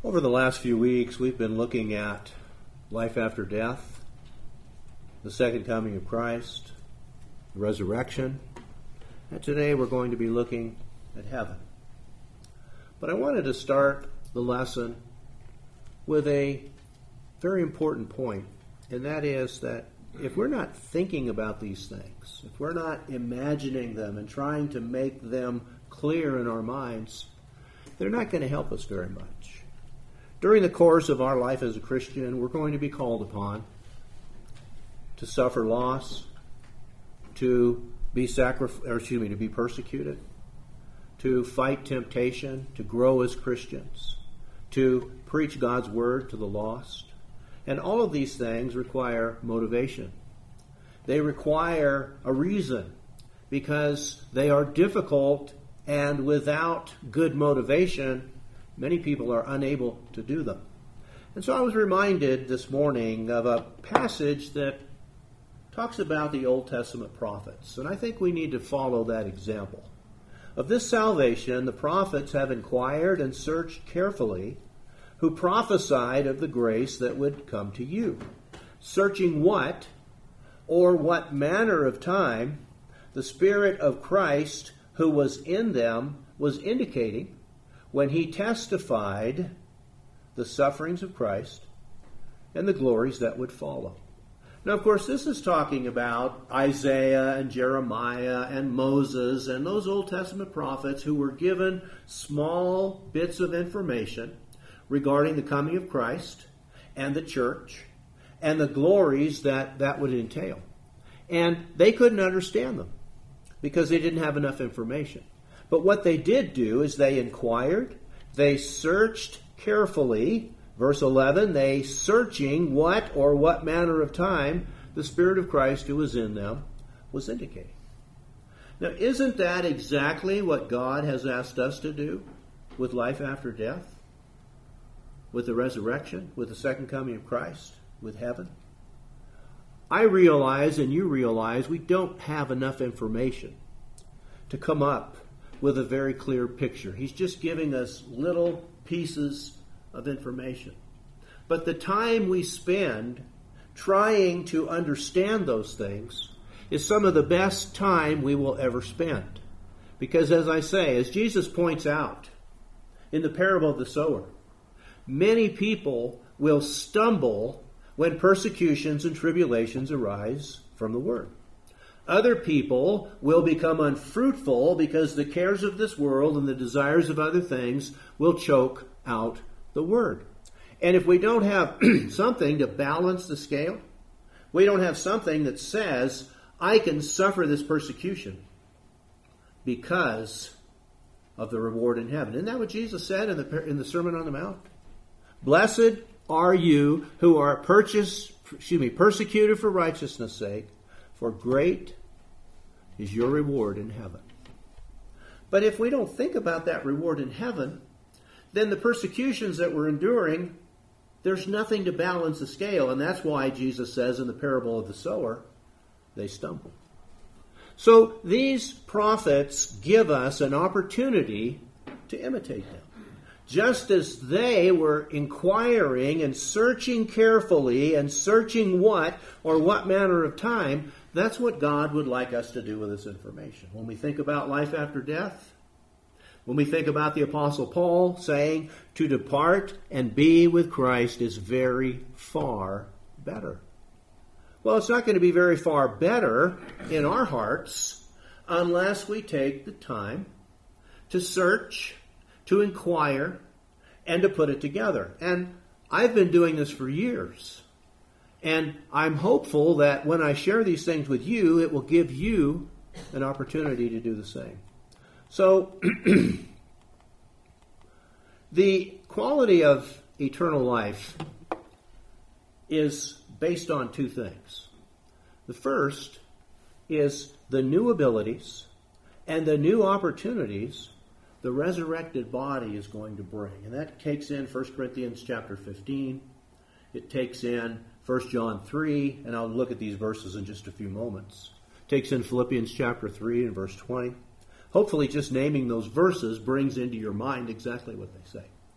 Over the last few weeks, we've been looking at life after death, the second coming of Christ, the resurrection, and today we're going to be looking at heaven. But I wanted to start the lesson with a very important point, and that is that if we're not thinking about these things, if we're not imagining them and trying to make them clear in our minds, they're not going to help us very much. During the course of our life as a Christian, we're going to be called upon to suffer loss, to be persecuted, to fight temptation, to grow as Christians, to preach God's word to the lost. And all of these things require motivation. They require a reason because they are difficult, and without good motivation, many people are unable to do them. And so I was reminded this morning of a passage that talks about the Old Testament prophets. And I think we need to follow that example. Of this salvation, the prophets have inquired and searched carefully, who prophesied of the grace that would come to you, searching what or what manner of time the Spirit of Christ who was in them was indicating when he testified the sufferings of Christ and the glories that would follow. Now, of course, this is talking about Isaiah and Jeremiah and Moses and those Old Testament prophets who were given small bits of information regarding the coming of Christ and the church and the glories that would entail. And they couldn't understand them because they didn't have enough information. But what they did do is they inquired, they searched carefully. Verse 11, they searching what or what manner of time the Spirit of Christ who was in them was indicating. Now, isn't that exactly what God has asked us to do with life after death? With the resurrection? With the second coming of Christ? With heaven? I realize, and you realize, we don't have enough information to come up with a very clear picture. He's just giving us little pieces of information. But the time we spend trying to understand those things is some of the best time we will ever spend. Because as I say, as Jesus points out in the parable of the sower, many people will stumble when persecutions and tribulations arise from the word. Other people will become unfruitful because the cares of this world and the desires of other things will choke out the word. And if we don't have something to balance the scale, we don't have something that says, I can suffer this persecution because of the reward in heaven. Isn't that what Jesus said in the Sermon on the Mount? Blessed are you who are persecuted for righteousness' sake, for great is your reward in heaven. But if we don't think about that reward in heaven, then the persecutions that we're enduring, there's nothing to balance the scale. And that's why Jesus says in the parable of the sower, they stumble. So these prophets give us an opportunity to imitate them. Just as they were inquiring and searching carefully and searching what or what manner of time, that's what God would like us to do with this information. When we think about life after death, when we think about the Apostle Paul saying to depart and be with Christ is very far better. Well, it's not going to be very far better in our hearts unless we take the time to search, to inquire, and to put it together. And I've been doing this for years. And I'm hopeful that when I share these things with you, it will give you an opportunity to do the same. So, the quality of eternal life is based on two things. The first is the new abilities and the new opportunities the resurrected body is going to bring. And that takes in 1 Corinthians chapter 15. It takes in 1 John 3, and I'll look at these verses in just a few moments. It takes in Philippians chapter 3 and verse 20. Hopefully just naming those verses brings into your mind exactly what they say.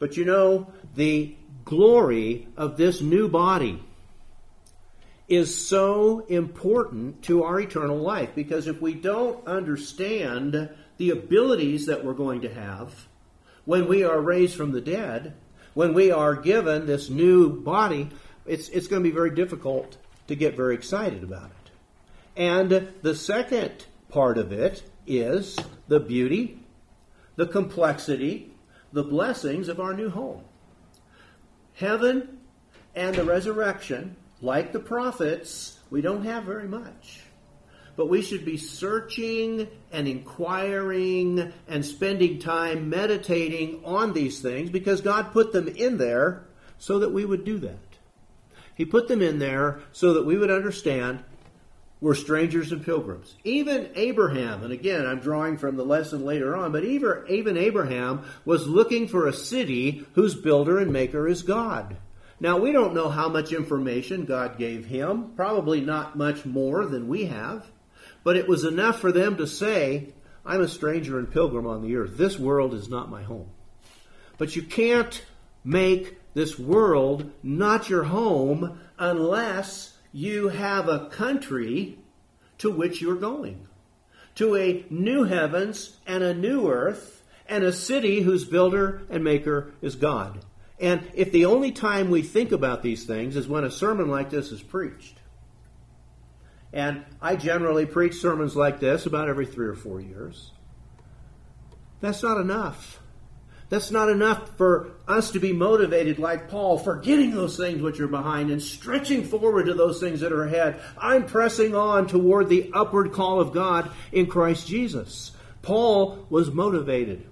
But you know, the glory of this new body is so important to our eternal life, because if we don't understand the abilities that we're going to have when we are raised from the dead, when we are given this new body, it's going to be very difficult to get very excited about it. And the second part of it is the beauty, the complexity, the blessings of our new home. Heaven and the resurrection, like the prophets, we don't have very much. But we should be searching and inquiring and spending time meditating on these things, because God put them in there so that we would do that. He put them in there so that we would understand we're strangers and pilgrims. Even Abraham, and again, I'm drawing from the lesson later on, but even Abraham was looking for a city whose builder and maker is God. Now, we don't know how much information God gave him, probably not much more than we have, but it was enough for them to say, I'm a stranger and pilgrim on the earth. This world is not my home. But you can't make this world not your home unless you have a country to which you're going, to a new heavens and a new earth, and a city whose builder and maker is God. And if the only time we think about these things is when a sermon like this is preached, and I generally preach sermons like this about every 3 or 4 years, that's not enough. That's not enough for us to be motivated like Paul, forgetting those things which are behind and stretching forward to those things that are ahead. I'm pressing on toward the upward call of God in Christ Jesus. Paul was motivated.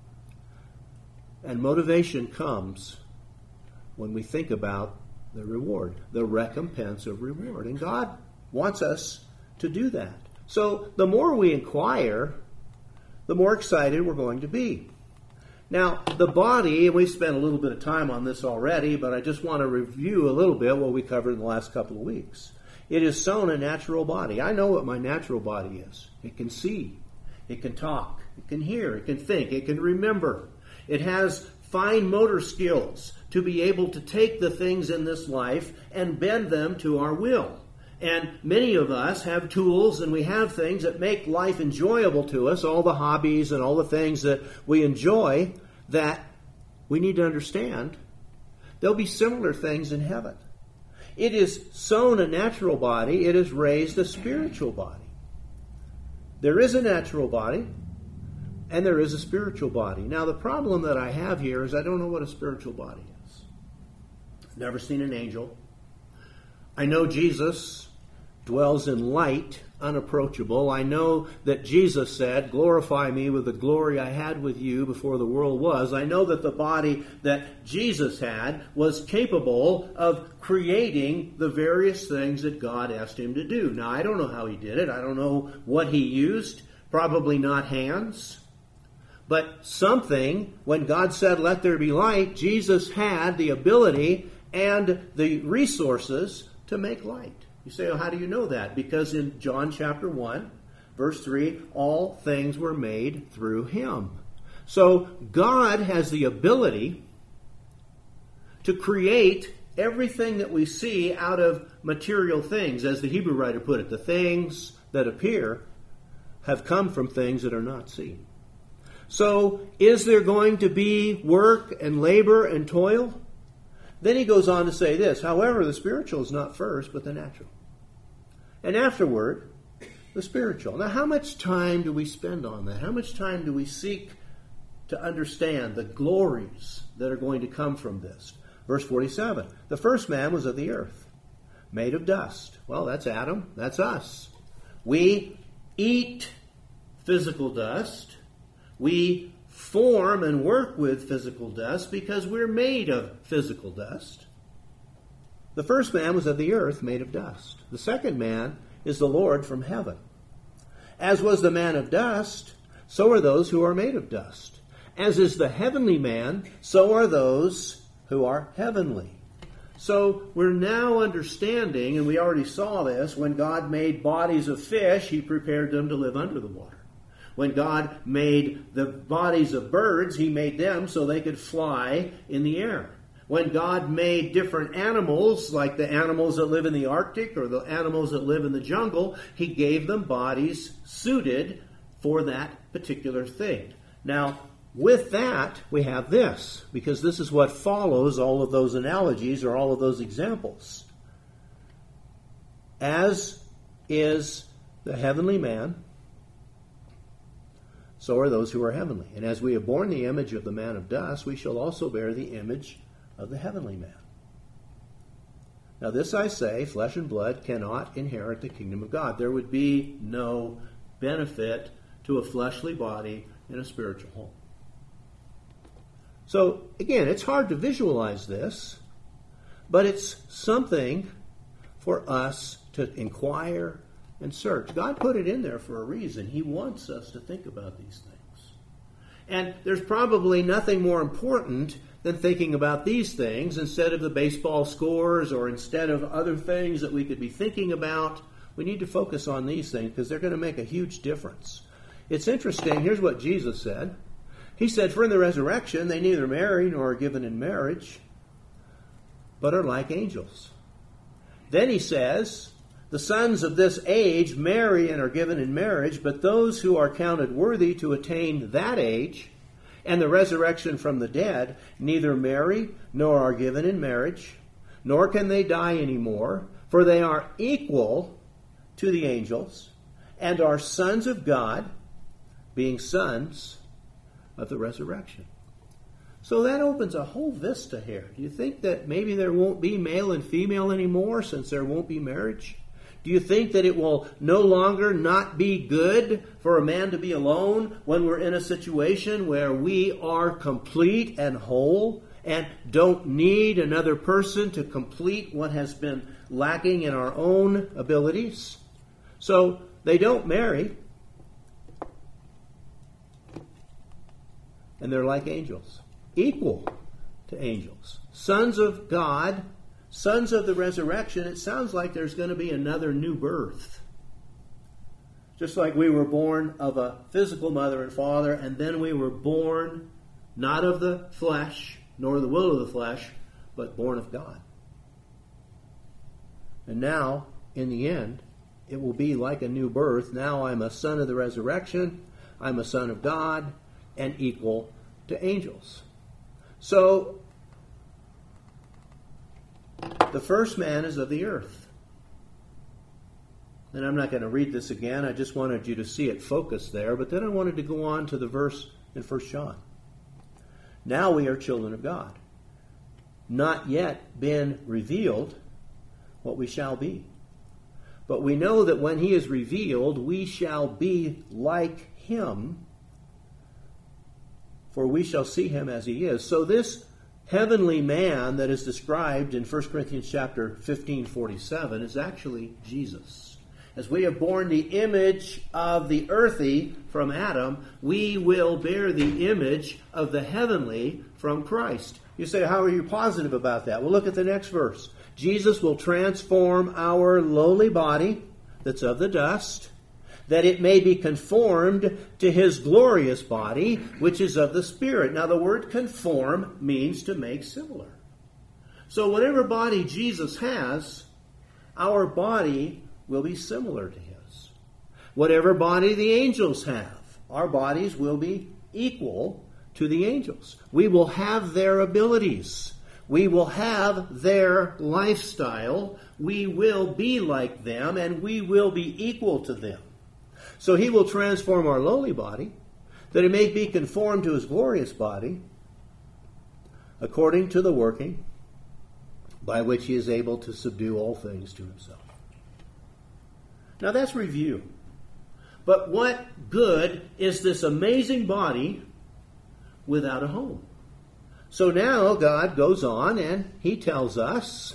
And motivation comes when we think about the reward, the recompense of reward. And God wants us to do that. So the more we inquire, the more excited we're going to be. Now, the body, and we've spent a little bit of time on this already, but I just want to review a little bit what we covered in the last couple of weeks. It is sown a natural body. I know what my natural body is. It can see. It can talk. It can hear. It can think. It can remember. It has fine motor skills to be able to take the things in this life and bend them to our will. And many of us have tools and we have things that make life enjoyable to us, all the hobbies and all the things that we enjoy, that we need to understand. There'll be similar things in heaven. It is sown a natural body. It is raised a spiritual body. There is a natural body and there is a spiritual body. Now, the problem that I have here is I don't know what a spiritual body is. I've never seen an angel. I know Jesus dwells in light, unapproachable. I know that Jesus said, glorify me with the glory I had with you before the world was. I know that the body that Jesus had was capable of creating the various things that God asked him to do. Now, I don't know how he did it. I don't know what he used. Probably not hands. But something, when God said, let there be light, Jesus had the ability and the resources to make light. You say, oh, how do you know that? Because in John chapter 1, verse 3, all things were made through him. So God has the ability to create everything that we see out of material things. As the Hebrew writer put it, the things that appear have come from things that are not seen. So is there going to be work and labor and toil? Then he goes on to say this, however, the spiritual is not first, but the natural. And afterward, the spiritual. Now, how much time do we spend on that? How much time do we seek to understand the glories that are going to come from this? Verse 47, the first man was of the earth, made of dust. Well, that's Adam. That's us. We eat physical dust. We form and work with physical dust because we're made of physical dust. The first man was of the earth, made of dust. The second man is the Lord from heaven. As was the man of dust, so are those who are made of dust. As is the heavenly man, so are those who are heavenly. So we're now understanding, and we already saw this, when God made bodies of fish, he prepared them to live under the water. When God made the bodies of birds, he made them so they could fly in the air. When God made different animals, like the animals that live in the Arctic or the animals that live in the jungle, he gave them bodies suited for that particular thing. Now, with that, we have this, because this is what follows all of those analogies or all of those examples. As is the heavenly man, so are those who are heavenly. And as we have borne the image of the man of dust, we shall also bear the image of the heavenly man. Now this I say, flesh and blood cannot inherit the kingdom of God. There would be no benefit to a fleshly body in a spiritual home. So again, it's hard to visualize this, but it's something for us to inquire and search. God put it in there for a reason. He wants us to think about these things. And there's probably nothing more important than thinking about these things instead of the baseball scores or instead of other things that we could be thinking about. We need to focus on these things because they're going to make a huge difference. It's interesting. Here's what Jesus said. He said, for in the resurrection they neither marry nor are given in marriage, but are like angels. Then he says, the sons of this age marry and are given in marriage, but those who are counted worthy to attain that age and the resurrection from the dead neither marry nor are given in marriage, nor can they die anymore, for they are equal to the angels and are sons of God, being sons of the resurrection. So that opens a whole vista here. Do you think that maybe there won't be male and female anymore since there won't be marriage? Do you think that it will no longer not be good for a man to be alone when we're in a situation where we are complete and whole and don't need another person to complete what has been lacking in our own abilities? So they don't marry, and they're like angels, equal to angels, sons of God, sons of the resurrection. It sounds like there's going to be another new birth. Just like we were born of a physical mother and father, and then we were born not of the flesh, nor the will of the flesh, but born of God. And now, in the end, it will be like a new birth. Now I'm a son of the resurrection, I'm a son of God, and equal to angels. So, the first man is of the earth. And I'm not going to read this again. I just wanted you to see it focused there. But then I wanted to go on to the verse in 1 John. Now we are children of God. Not yet been revealed what we shall be. But we know that when he is revealed, we shall be like him, for we shall see him as he is. So this heavenly man that is described in 1 Corinthians chapter 15:47 is actually Jesus. As we have borne the image of the earthy from Adam, we will bear the image of the heavenly from Christ. You say, how are you positive about that? Well, look at the next verse. Jesus will transform our lowly body that's of the dust, that it may be conformed to his glorious body, which is of the Spirit. Now, the word conform means to make similar. So whatever body Jesus has, our body will be similar to his. Whatever body the angels have, our bodies will be equal to the angels. We will have their abilities. We will have their lifestyle. We will be like them, and we will be equal to them. So he will transform our lowly body, that it may be conformed to his glorious body, according to the working by which he is able to subdue all things to himself. Now that's review. But what good is this amazing body without a home? So now God goes on and he tells us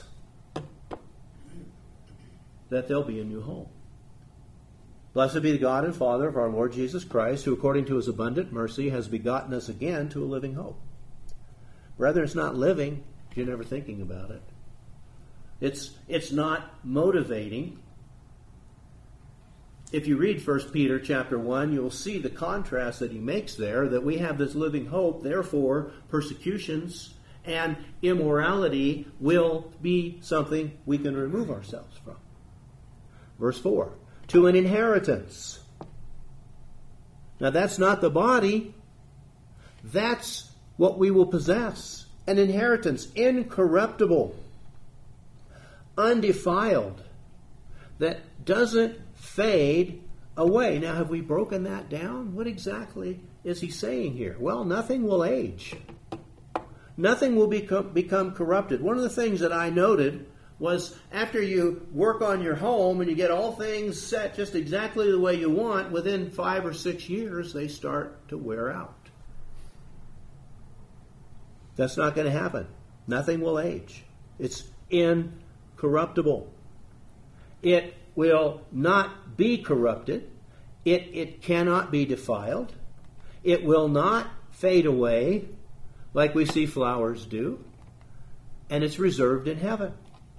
that there'll be a new home. Blessed be the God and Father of our Lord Jesus Christ, who according to his abundant mercy has begotten us again to a living hope. Brethren, it's not living if you're never thinking about it. It's not motivating if you read 1 Peter chapter 1, you'll see the contrast that he makes there, that we have this living hope, therefore persecutions and immorality will be something we can remove ourselves from. Verse 4, to an inheritance. Now that's not the body. That's what we will possess. An inheritance, incorruptible, undefiled, that doesn't fade away. Now, have we broken that down? What exactly is he saying here? Well, nothing will age. Nothing will become corrupted. One of the things that I noted was after you work on your home and you get all things set just exactly the way you want, within 5 or 6 years, they start to wear out. That's not going to happen. Nothing will age. It's incorruptible. It will not be corrupted. It cannot be defiled. It will not fade away like we see flowers do. And it's reserved in heaven.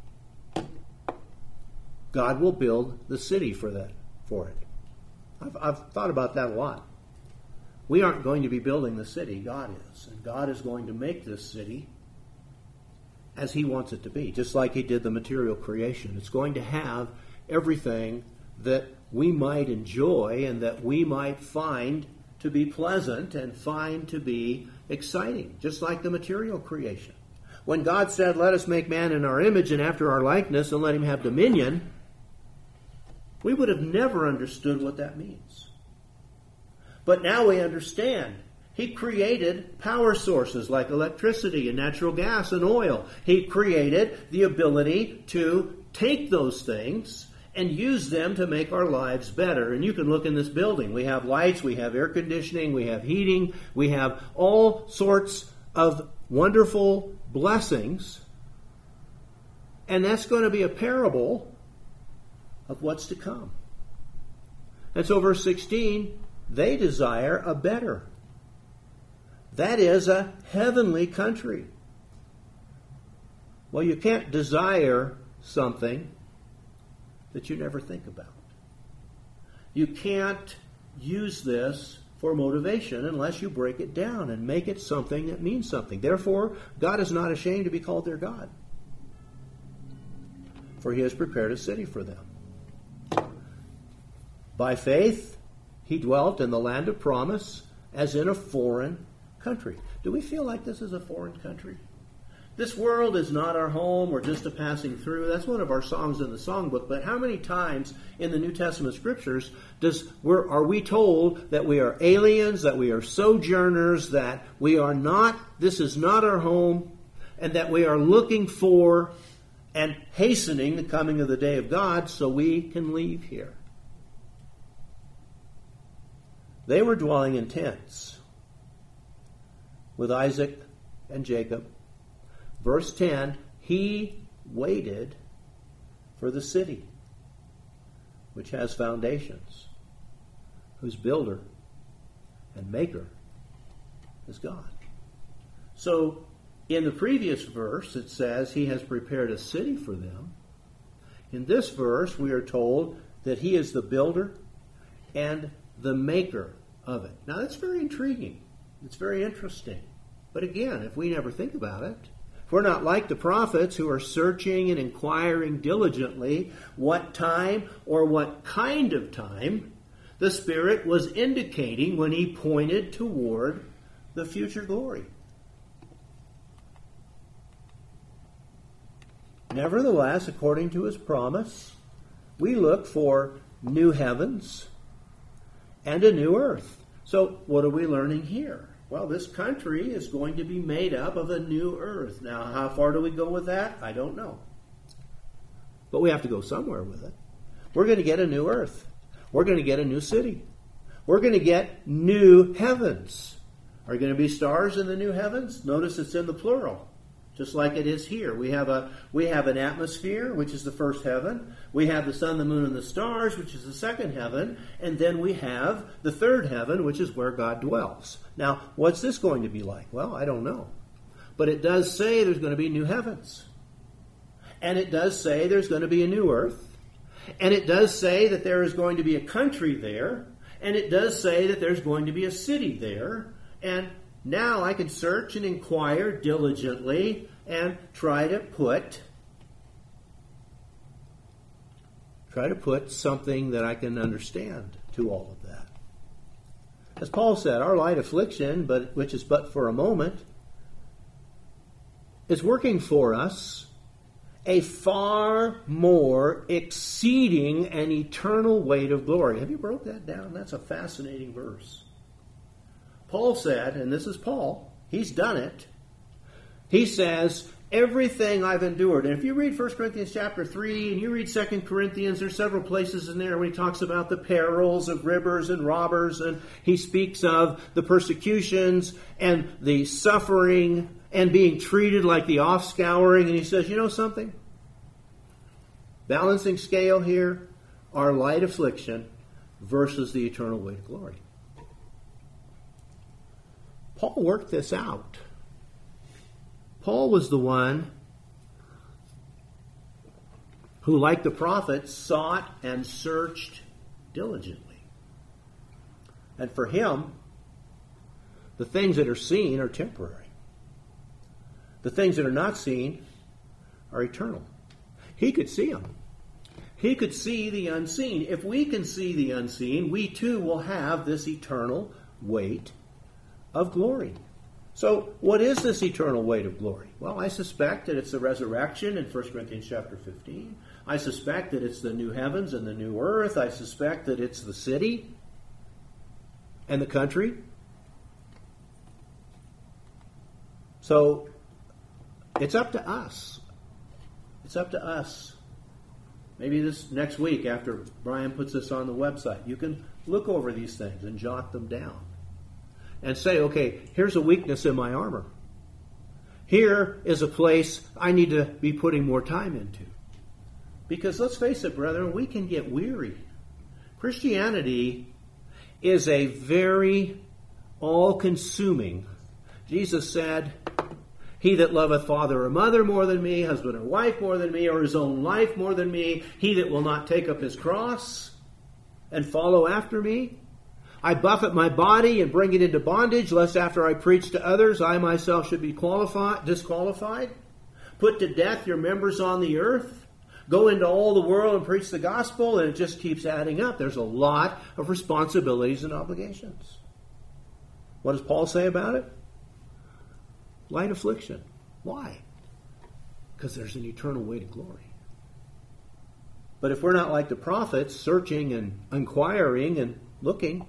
God will build the city for it. I've thought about that a lot. We aren't going to be building the city, God is. And God is going to make this city as he wants it to be, just like he did the material creation. It's going to have everything that we might enjoy and that we might find to be pleasant and find to be exciting, just like the material creation. When God said, let us make man in our image and after our likeness and let him have dominion, we would have never understood what that means. But now we understand. He created power sources like electricity and natural gas and oil. He created the ability to take those things and use them to make our lives better. And you can look in this building. We have lights, we have air conditioning, we have heating, we have all sorts of wonderful blessings. And that's going to be a parable of what's to come. And so verse 16, they desire a better. That is a heavenly country. Well, you can't desire something that you never think about. You can't use this for motivation unless you break it down and make it something that means something. Therefore, God is not ashamed to be called their God, for he has prepared a city for them. By faith, he dwelt in the land of promise as in a foreign country. Do we feel like this is a foreign country? This world is not our home. We're just a passing through. That's one of our songs in the songbook. But how many times in the New Testament scriptures are we told that we are aliens, that we are sojourners, that we are not, this is not our home, and that we are looking for and hastening the coming of the day of God so we can leave here? They were dwelling in tents with Isaac and Jacob. Verse 10, he waited for the city, which has foundations, whose builder and maker is God. So, in the previous verse, it says he has prepared a city for them. In this verse, we are told that he is the builder and the maker of it. Now, that's very intriguing. It's very interesting. But again, if we never think about it, if we're not like the prophets who are searching and inquiring diligently what time or what kind of time the Spirit was indicating when he pointed toward the future glory. Nevertheless, according to his promise, we look for new heavens and a new earth. So what are we learning here? Well, this country is going to be made up of a new earth. Now, how far do we go with that? I don't know. But we have to go somewhere with it. We're going to get a new earth. We're going to get a new city. We're going to get new heavens. Are there going to be stars in the new heavens? Notice it's in the plural, just like it is here. We have an atmosphere, which is the first heaven. We have the sun, the moon, and the stars, which is the second heaven. And then we have the third heaven, which is where God dwells. Now, what's this going to be like? Well, I don't know. But it does say there's going to be new heavens. And it does say there's going to be a new earth. And it does say that there is going to be a country there. And it does say that there's going to be a city there. And now I can search and inquire diligently and try to put something that I can understand to all of that. As Paul said, our light affliction, which is but for a moment, is working for us a far more exceeding and eternal weight of glory. Have you broke that down? That's a fascinating verse. Paul said, and this is Paul, he's done it. He says, everything I've endured. And if you read 1 Corinthians chapter 3 and you read 2 Corinthians, there's several places in there where he talks about the perils of rivers and robbers, and he speaks of the persecutions and the suffering and being treated like the offscouring. And he says, you know something? Balancing scale here, our light affliction versus the eternal weight of glory. Paul worked this out. Paul was the one who, like the prophets, sought and searched diligently. And for him, the things that are seen are temporary. The things that are not seen are eternal. He could see them. He could see the unseen. If we can see the unseen, we too will have this eternal weight of glory. So, what is this eternal weight of glory? Well, I suspect that it's the resurrection in 1 Corinthians chapter 15. I suspect that it's the new heavens and the new earth. I suspect that it's the city and the country. So, it's up to us. It's up to us. Maybe this next week, after Brian puts this on the website, you can look over these things and jot them down. And say, okay, here's a weakness in my armor. Here is a place I need to be putting more time into. Because let's face it, brethren, we can get weary. Christianity is a very all-consuming. Jesus said, he that loveth father or mother more than me, husband or wife more than me, or his own life more than me, he that will not take up his cross and follow after me, I buffet my body and bring it into bondage, lest after I preach to others, I myself should be disqualified. Put to death your members on the earth. Go into all the world and preach the gospel, and it just keeps adding up. There's a lot of responsibilities and obligations. What does Paul say about it? Light affliction. Why? Because there's an eternal weight of glory. But if we're not like the prophets, searching and inquiring and looking,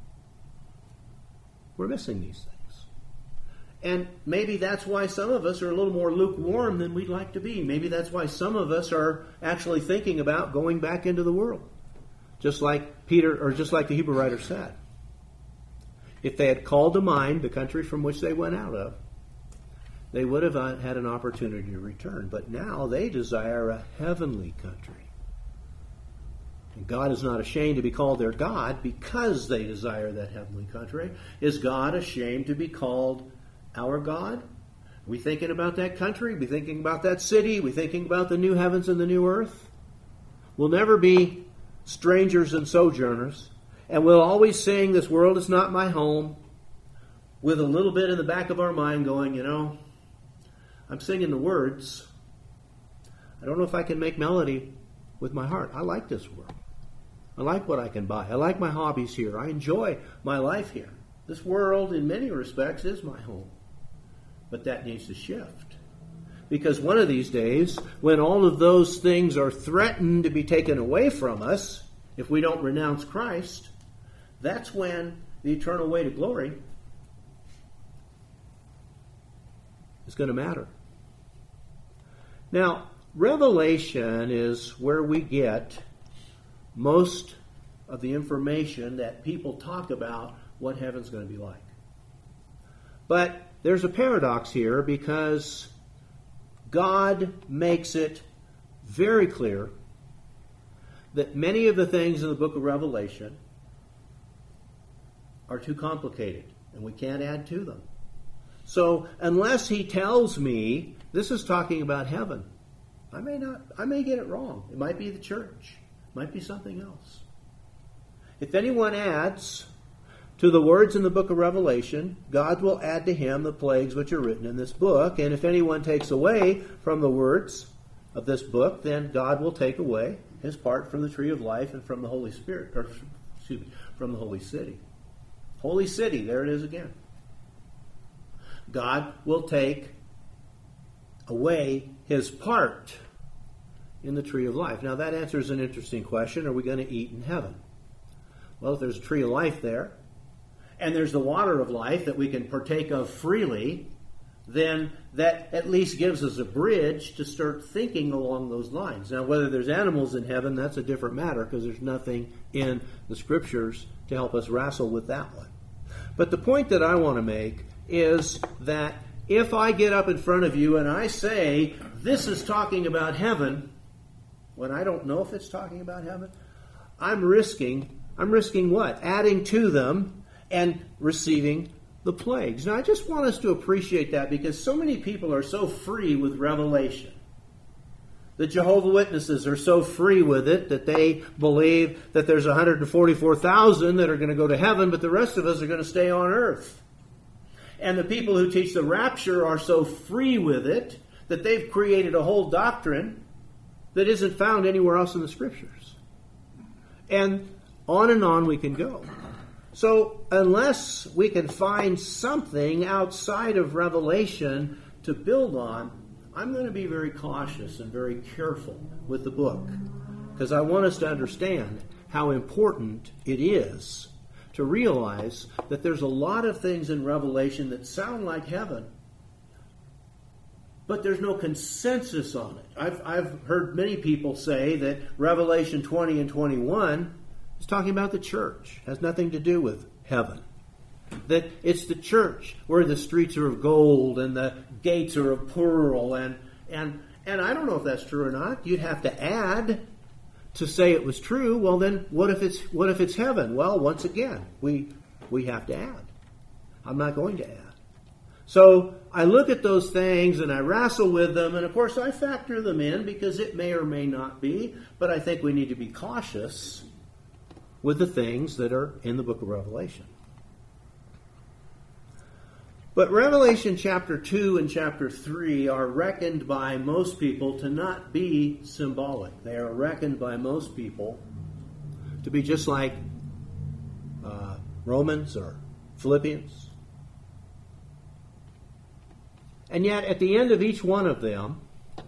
we're missing these things. And maybe that's why some of us are a little more lukewarm than we'd like to be. Maybe that's why some of us are actually thinking about going back into the world. Just like Peter, or just like the Hebrew writer said. If they had called to mind the country from which they went out of, they would have had an opportunity to return. But now they desire a heavenly country. And God is not ashamed to be called their God because they desire that heavenly country. Is God ashamed to be called our God? Are we thinking about that country? Are we thinking about that city? Are we thinking about the new heavens and the new earth? We'll never be strangers and sojourners. And we'll always sing, this world is not my home, with a little bit in the back of our mind going, I'm singing the words. I don't know if I can make melody with my heart. I like this world. I like what I can buy. I like my hobbies here. I enjoy my life here. This world, in many respects, is my home. But that needs to shift. Because one of these days, when all of those things are threatened to be taken away from us, if we don't renounce Christ, that's when the eternal weight of glory is going to matter. Now, Revelation is where we get most of the information that people talk about what heaven's going to be like. But there's a paradox here because God makes it very clear that many of the things in the book of Revelation are too complicated and we can't add to them. So unless he tells me this is talking about heaven, I may get it wrong. It might be the church. Might be something else. If anyone adds to the words in the book of Revelation, God will add to him the plagues which are written in this book. And if anyone takes away from the words of this book, then God will take away his part from the tree of life and from the Holy Spirit, or excuse me, from the holy city. Holy city, there it is again. God will take away his part in the tree of life. Now that answers an interesting question. Are we going to eat in heaven? Well, if there's a tree of life there, and there's the water of life that we can partake of freely, then that at least gives us a bridge to start thinking along those lines. Now, whether there's animals in heaven, that's a different matter, because there's nothing in the Scriptures to help us wrestle with that one. But the point that I want to make is that if I get up in front of you and I say, this is talking about heaven, when I don't know if it's talking about heaven, I'm risking what? Adding to them and receiving the plagues. Now, I just want us to appreciate that, because so many people are so free with Revelation. The Jehovah's Witnesses are so free with it that they believe that there's 144,000 that are going to go to heaven, but the rest of us are going to stay on earth. And the people who teach the rapture are so free with it that they've created a whole doctrine that isn't found anywhere else in the Scriptures. And on we can go. So unless we can find something outside of Revelation to build on, I'm going to be very cautious and very careful with the book, because I want us to understand how important it is to realize that there's a lot of things in Revelation that sound like heaven, but there's no consensus on it. I've heard many people say that Revelation 20 and 21 is talking about the church. It has nothing to do with heaven. That it's the church where the streets are of gold and the gates are of pearl. And I don't know if that's true or not. You'd have to add to say it was true. Well, then what if it's heaven? Well, once again, we have to add. I'm not going to add. So I look at those things and I wrestle with them, and of course I factor them in because it may or may not be, but I think we need to be cautious with the things that are in the book of Revelation. But Revelation chapter 2 and chapter 3 are reckoned by most people to not be symbolic. They are reckoned by most people to be just like Romans or Philippians. And yet, at the end of each one of them,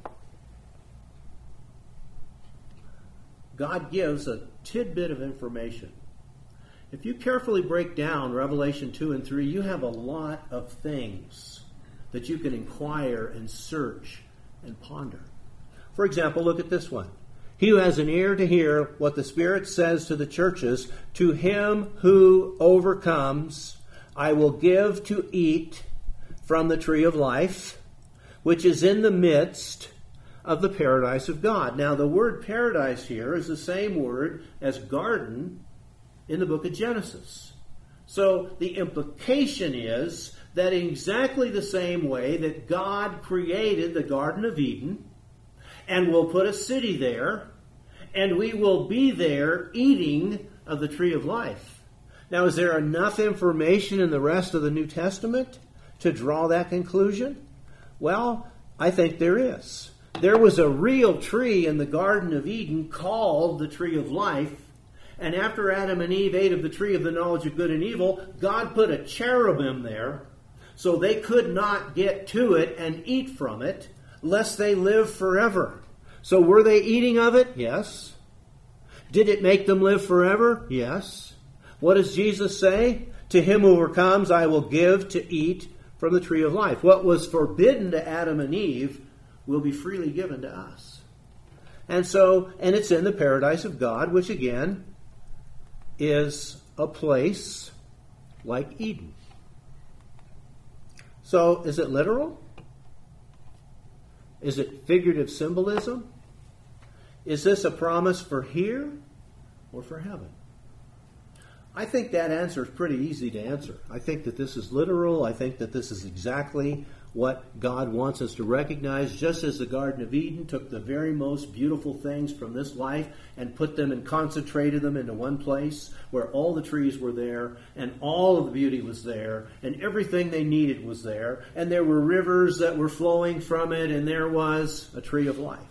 God gives a tidbit of information. If you carefully break down Revelation 2 and 3, you have a lot of things that you can inquire and search and ponder. For example, look at this one. He who has an ear to hear what the Spirit says to the churches, to him who overcomes, I will give to eat from the tree of life, which is in the midst of the paradise of God. Now, the word paradise here is the same word as garden in the book of Genesis. So the implication is that in exactly the same way that God created the Garden of Eden and will put a city there, and we will be there eating of the tree of life. Now, is there enough information in the rest of the New Testament to draw that conclusion? Well, I think there is. There was a real tree in the Garden of Eden called the tree of life. And after Adam and Eve ate of the tree of the knowledge of good and evil, God put a cherubim there so they could not get to it and eat from it, lest they live forever. So were they eating of it? Yes. Did it make them live forever? Yes. What does Jesus say? To him who overcomes, I will give to eat from the tree of life. What was forbidden to Adam and Eve will be freely given to us. And it's in the paradise of God, which again is a place like Eden. So, is it literal? Is it figurative symbolism? Is this a promise for here or for heaven? I think that answer is pretty easy to answer. I think that this is literal. I think that this is exactly what God wants us to recognize. Just as the Garden of Eden took the very most beautiful things from this life and put them and concentrated them into one place where all the trees were there and all of the beauty was there and everything they needed was there, and there were rivers that were flowing from it, and there was a tree of life.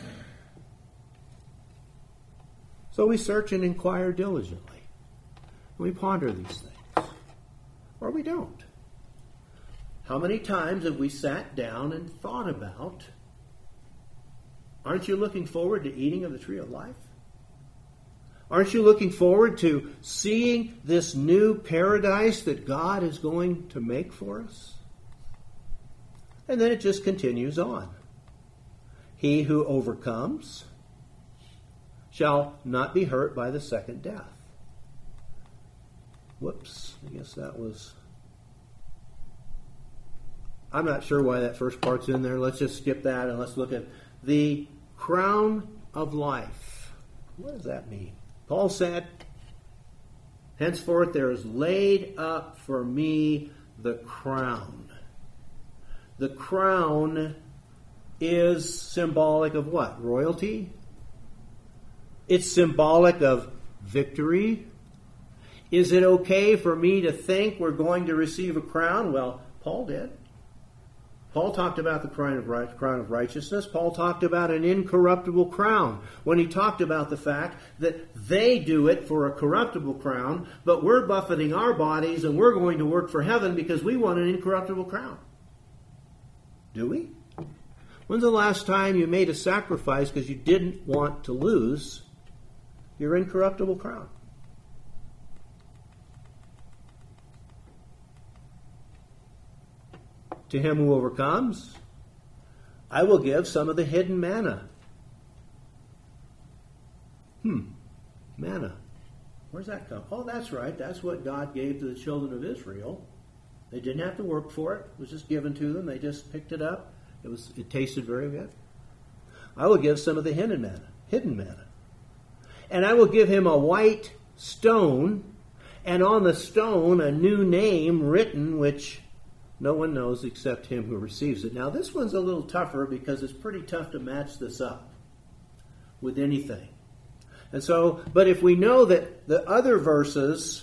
So we search and inquire diligently. We ponder these things. Or we don't. How many times have we sat down and thought about, aren't you looking forward to eating of the tree of life? Aren't you looking forward to seeing this new paradise that God is going to make for us? And then it just continues on. He who overcomes shall not be hurt by the second death. Whoops, I guess that was... I'm not sure why that first part's in there. Let's just skip that and let's look at the crown of life. What does that mean? Paul said, henceforth there is laid up for me the crown. The crown is symbolic of what? Royalty? It's symbolic of victory. Is it okay for me to think we're going to receive a crown? Well, Paul did. Paul talked about the crown of righteousness. Paul talked about an incorruptible crown when he talked about the fact that they do it for a corruptible crown, but we're buffeting our bodies and we're going to work for heaven because we want an incorruptible crown. Do we? When's the last time you made a sacrifice because you didn't want to lose your incorruptible crown? To him who overcomes, I will give some of the hidden manna. Manna. Where's that come? Oh, that's right. That's what God gave to the children of Israel. They didn't have to work for it. It was just given to them. They just picked it up. It tasted very good. I will give some of the hidden manna. And I will give him a white stone, and on the stone a new name written, which no one knows except him who receives it. Now, this one's a little tougher because it's pretty tough to match this up with anything. And so, but if we know that the other verses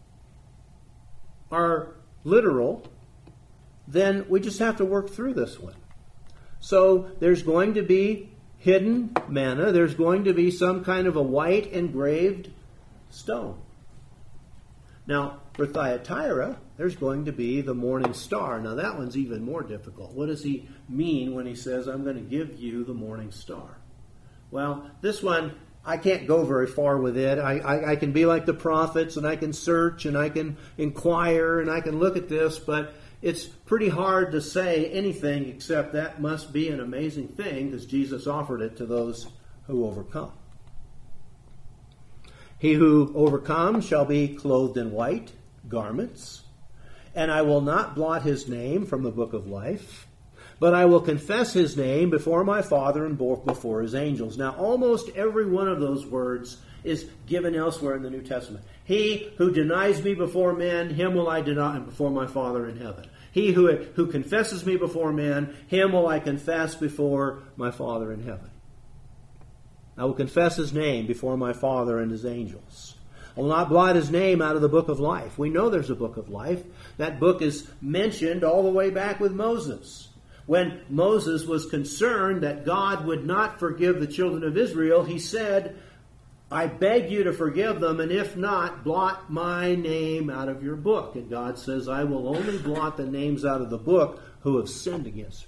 are literal, then we just have to work through this one. So, there's going to be hidden manna. There's going to be some kind of a white engraved stone. Now, for Thyatira, there's going to be the morning star. Now, that one's even more difficult. What does he mean when he says, I'm going to give you the morning star? Well, this one, I can't go very far with it. I can be like the prophets, and I can search, and I can inquire, and I can look at this, but it's pretty hard to say anything except that must be an amazing thing because Jesus offered it to those who overcome. He who overcomes shall be clothed in white garments, and I will not blot his name from the book of life, but I will confess his name before my Father and before his angels. Now, almost every one of those words is given elsewhere in the New Testament. He who denies me before men, him will I deny before my Father in heaven. He who confesses me before men, him will I confess before my Father in heaven. I will confess his name before my Father and his angels. I will not blot his name out of the book of life. We know there's a book of life. That book is mentioned all the way back with Moses. When Moses was concerned that God would not forgive the children of Israel, he said, I beg you to forgive them, and if not, blot my name out of your book. And God says, I will only blot the names out of the book who have sinned against me.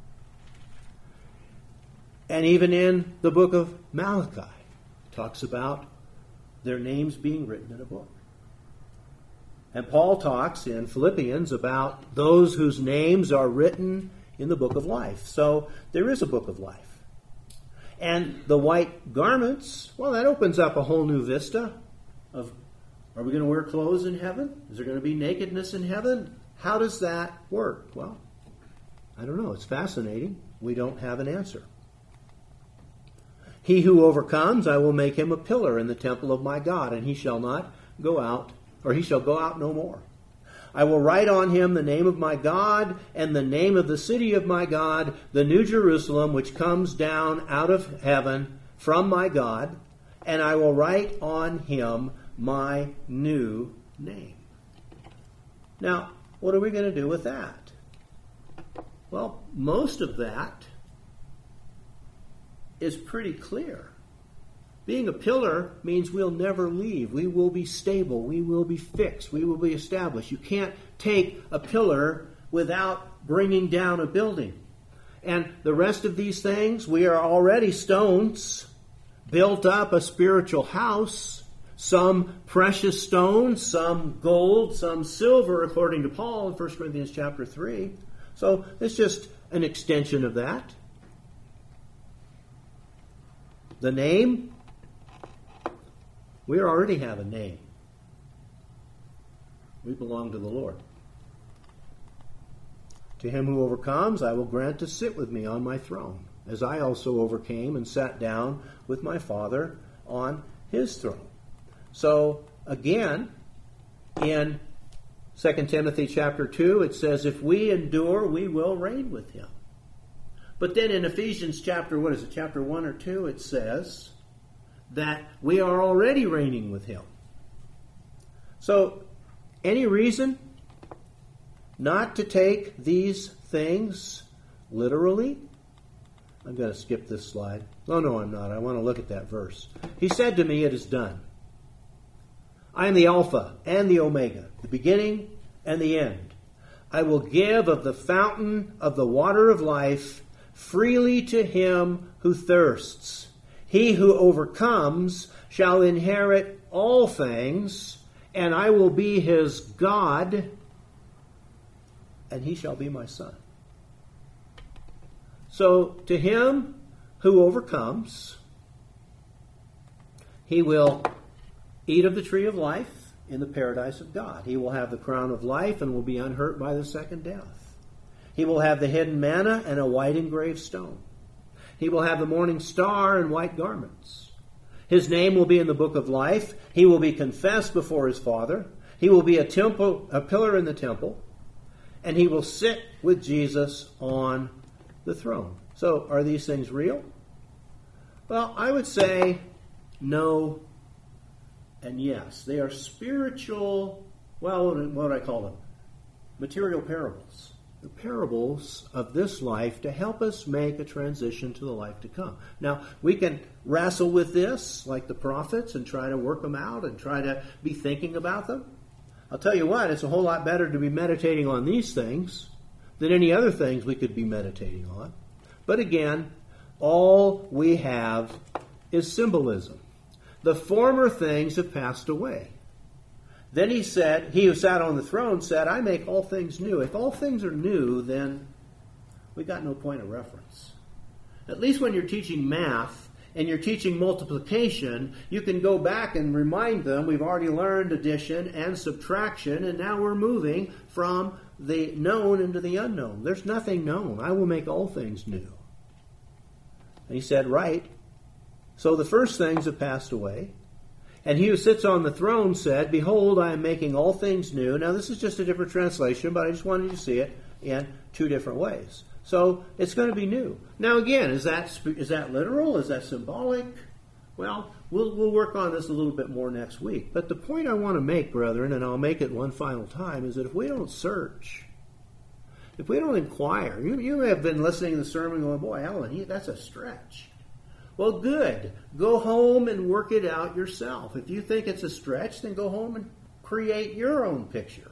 And even in the book of Malachi, it talks about their names being written in a book. And Paul talks in Philippians about those whose names are written in the book of life. So there is a book of life. And the white garments, well, that opens up a whole new vista of, are we going to wear clothes in heaven? Is there going to be nakedness in heaven? How does that work? Well, I don't know. It's fascinating. We don't have an answer. He who overcomes, I will make him a pillar in the temple of my God, and he shall not go out, or he shall go out no more. I will write on him the name of my God and the name of the city of my God, the New Jerusalem, which comes down out of heaven from my God, and I will write on him my new name. Now, what are we going to do with that? Well, most of that is pretty clear. Being a pillar means we'll never leave. We will be stable. We will be fixed. We will be established. You can't take a pillar without bringing down a building. And the rest of these things, we are already stones, built up a spiritual house, some precious stones, some gold, some silver, according to Paul in 1 Corinthians chapter 3. So it's just an extension of that. The name, we already have a name. We belong to the Lord. To him who overcomes, I will grant to sit with me on my throne, as I also overcame and sat down with my Father on his throne. So, again, in 2 Timothy chapter 2, it says, if we endure, we will reign with him. But then in Ephesians chapter 1 or 2, it says that we are already reigning with him. So, any reason not to take these things literally? I'm going to skip this slide. Oh, no, I'm not. I want to look at that verse. He said to me, it is done. I am the Alpha and the Omega, the beginning and the end. I will give of the fountain of the water of life freely to him who thirsts. He who overcomes shall inherit all things, and I will be his God, and he shall be my son. So, to him who overcomes, he will eat of the tree of life in the paradise of God. He will have the crown of life and will be unhurt by the second death. He will have the hidden manna and a white engraved stone. He will have the morning star and white garments. His name will be in the book of life. He will be confessed before his Father. He will be a pillar in the temple. And he will sit with Jesus on the throne. So, are these things real? Well, I would say no and yes. They are spiritual, well, what would I call them? Material parables. The parables of this life to help us make a transition to the life to come. Now, we can wrestle with this like the prophets and try to work them out and try to be thinking about them. I'll tell you what, it's a whole lot better to be meditating on these things than any other things we could be meditating on. But again, all we have is symbolism. The former things have passed away. Then he said, he who sat on the throne said, I make all things new. If all things are new, then we got no point of reference. At least when you're teaching math and you're teaching multiplication, you can go back and remind them, we've already learned addition and subtraction, and now we're moving from the known into the unknown. There's nothing known. I will make all things new. And he said, right. So the first things have passed away. And he who sits on the throne said, behold, I am making all things new. Now this is just a different translation, but I just wanted you to see it in two different ways. So it's going to be new. Now again, is that literal? Is that symbolic? Well, we'll work on this a little bit more next week. But the point I want to make, brethren, and I'll make it one final time, is that if we don't search, if we don't inquire, you may have been listening to the sermon going, boy, Alan, that's a stretch. Well, good. Go home and work it out yourself. If you think it's a stretch, then go home and create your own picture.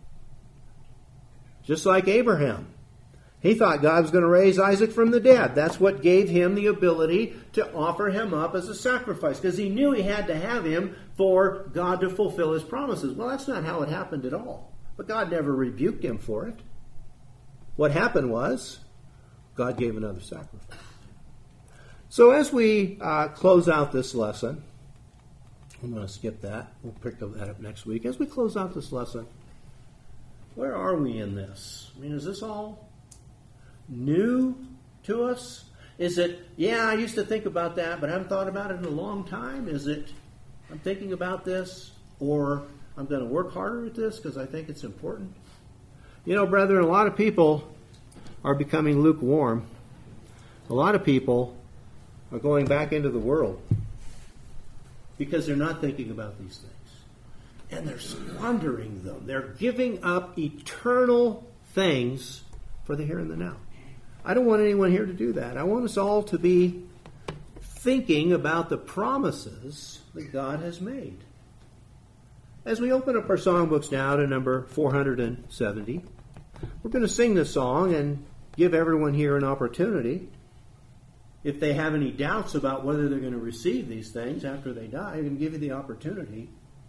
Just like Abraham. He thought God was going to raise Isaac from the dead. That's what gave him the ability to offer him up as a sacrifice, because he knew he had to have him for God to fulfill his promises. Well, that's not how it happened at all. But God never rebuked him for it. What happened was, God gave another sacrifice. So as we close out this lesson, I'm going to skip that. We'll pick that up next week. As we close out this lesson, where are we in this? I mean, is this all new to us? Is it, yeah, I used to think about that, but I haven't thought about it in a long time? Is it, I'm thinking about this? Or I'm going to work harder at this because I think it's important. You know, brethren, a lot of people are becoming lukewarm. A lot of people are going back into the world because they're not thinking about these things. And they're squandering them. They're giving up eternal things for the here and the now. I don't want anyone here to do that. I want us all to be thinking about the promises that God has made. As we open up our songbooks now to number 470, we're going to sing this song and give everyone here an opportunity. If they have any doubts about whether they're going to receive these things after they die, I'm going to give you the opportunity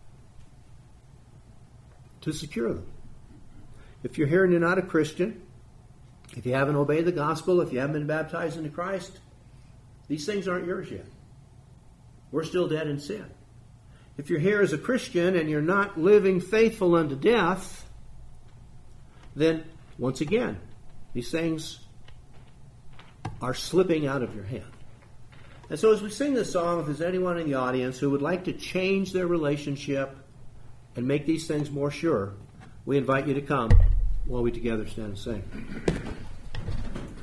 to secure them. If you're here and you're not a Christian, if you haven't obeyed the gospel, if you haven't been baptized into Christ, these things aren't yours yet. We're still dead in sin. If you're here as a Christian and you're not living faithful unto death, then, once again, these things are slipping out of your hand. And so as we sing this song, if there's anyone in the audience who would like to change their relationship and make these things more sure, we invite you to come while we together stand and sing.